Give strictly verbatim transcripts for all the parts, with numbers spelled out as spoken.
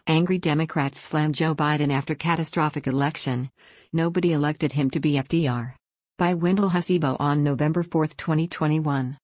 Angry Democrats slam Joe Biden after catastrophic election. Nobody elected him to be F D R. By Wendell Hasibo on November fourth, twenty twenty-one.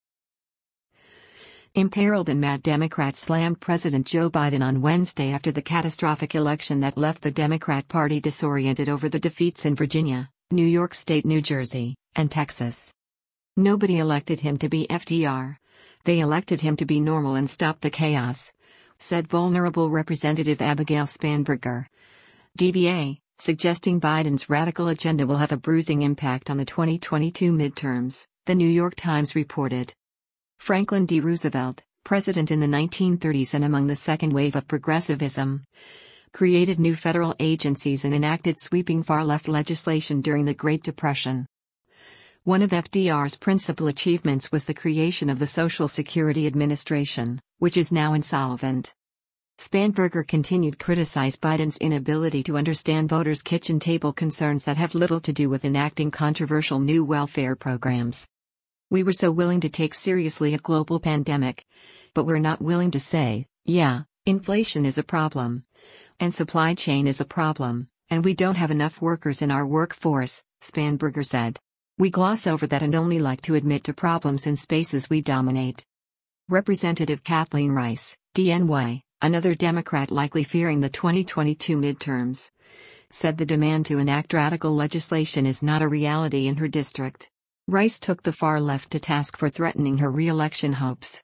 Imperiled and mad Democrats slammed President Joe Biden on Wednesday after the catastrophic election that left the Democrat Party disoriented over the defeats in Virginia, New York State, New Jersey, and Texas. Nobody elected him to be F D R. They elected him to be normal and stop the chaos, said vulnerable Representative Abigail Spanberger, D B A, suggesting Biden's radical agenda will have a bruising impact on the twenty twenty-two midterms, The New York Times reported. Franklin D. Roosevelt, president in the nineteen thirties and among the second wave of progressivism, created new federal agencies and enacted sweeping far-left legislation during the Great Depression. One of F D R's principal achievements was the creation of the Social Security Administration, which is now insolvent. Spanberger continued to criticize Biden's inability to understand voters' kitchen table concerns that have little to do with enacting controversial new welfare programs. We were so willing to take seriously a global pandemic, but we're not willing to say, yeah, inflation is a problem, and supply chain is a problem, and we don't have enough workers in our workforce, Spanberger said. We gloss over that and only like to admit to problems in spaces we dominate. Representative Kathleen Rice, D N Y, another Democrat likely fearing the twenty twenty-two midterms, said the demand to enact radical legislation is not a reality in her district. Rice took the far left to task for threatening her re-election hopes.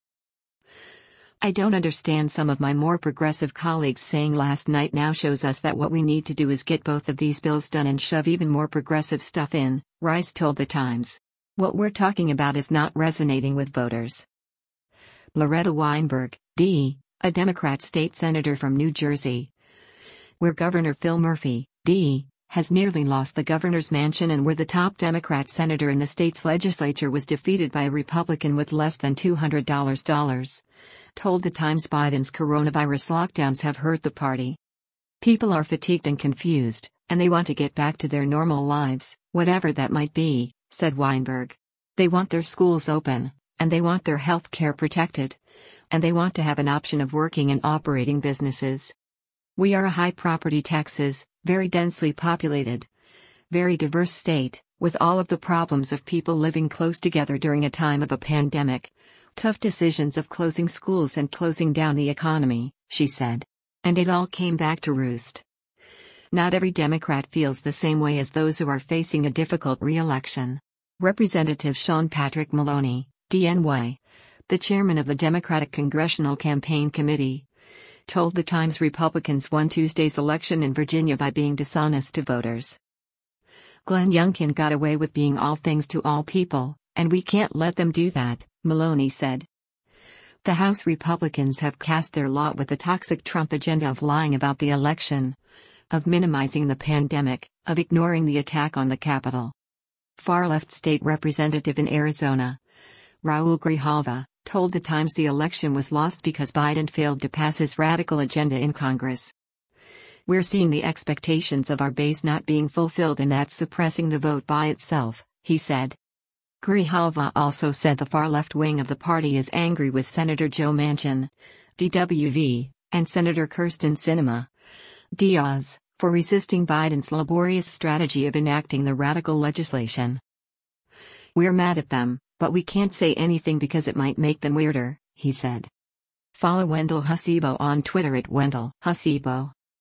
I don't understand some of my more progressive colleagues saying last night now shows us that what we need to do is get both of these bills done and shove even more progressive stuff in, Rice told The Times. What we're talking about is not resonating with voters. Loretta Weinberg, D., a Democrat state senator from New Jersey, where Governor Phil Murphy, D., has nearly lost the governor's mansion and where the top Democrat senator in the state's legislature was defeated by a Republican with less than two hundred dollars, told The Times Biden's coronavirus lockdowns have hurt the party. People are fatigued and confused, and they want to get back to their normal lives, whatever that might be, said Weinberg. They want their schools open, and they want their health care protected, and they want to have an option of working and operating businesses. We are a high property taxes, very densely populated, very diverse state, with all of the problems of people living close together during a time of a pandemic, tough decisions of closing schools and closing down the economy, she said. And it all came back to roost. Not every Democrat feels the same way as those who are facing a difficult re-election. Representative Sean Patrick Maloney, D N Y, the chairman of the Democratic Congressional Campaign Committee, told The Times Republicans won Tuesday's election in Virginia by being dishonest to voters. Glenn Youngkin got away with being all things to all people, and we can't let them do that, Maloney said. The House Republicans have cast their lot with the toxic Trump agenda of lying about the election, of minimizing the pandemic, of ignoring the attack on the Capitol. Far-left state representative in Arizona, Raul Grijalva, told The Times the election was lost because Biden failed to pass his radical agenda in Congress. We're seeing the expectations of our base not being fulfilled, and that's suppressing the vote by itself, he said. Grijalva also said the far-left wing of the party is angry with Senator Joe Manchin, D W V, and Senator Kyrsten Sinema, Diaz, for resisting Biden's laborious strategy of enacting the radical legislation. We're mad at them, but we can't say anything because it might make them weirder, he said. Follow Wendell Hasibo on Twitter at Wendell Hasibo.